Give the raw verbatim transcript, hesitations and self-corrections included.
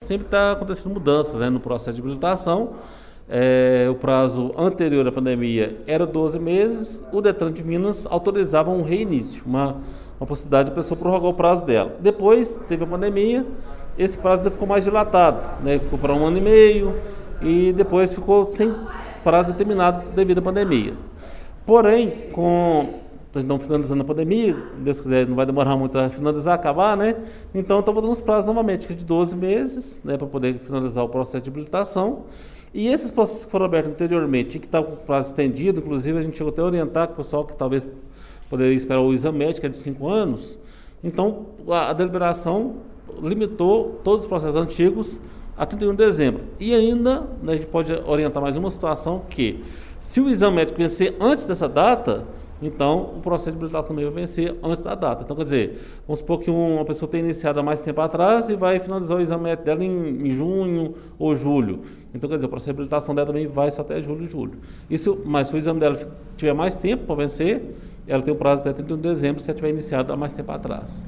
sempre está acontecendo mudanças, né, no processo de habilitação. É, o prazo anterior à pandemia era doze meses, o Detran de Minas autorizava um reinício, uma, uma possibilidade de a pessoa prorrogar o prazo dela. Depois teve a pandemia, esse prazo ficou mais dilatado, né, ficou para um ano e meio e depois ficou sem prazo determinado devido à pandemia. Porém, com então, finalizando a pandemia, Deus quiser, não vai demorar muito a finalizar, acabar, né? Então, estão dando os prazos novamente, que é de doze meses, né, para poder finalizar o processo de habilitação. E esses processos que foram abertos anteriormente, que estavam com o prazo estendido, inclusive a gente chegou até a orientar o pessoal que talvez poderia esperar o exame médico, que é de cinco anos. Então, a, a deliberação limitou todos os processos antigos a trinta e um de dezembro. E ainda, né, a gente pode orientar mais uma situação que, se o exame médico vencer antes dessa data, então o processo de habilitação também vai vencer antes da data. Então, quer dizer, vamos supor que uma pessoa tenha iniciado há mais tempo atrás e vai finalizar o exame médico dela em, em junho ou julho. Então, quer dizer, o processo de habilitação dela também vai só até julho e julho. Isso, mas se o exame dela tiver mais tempo para vencer, ela tem um prazo até trinta e um de dezembro se ela tiver iniciado há mais tempo atrás.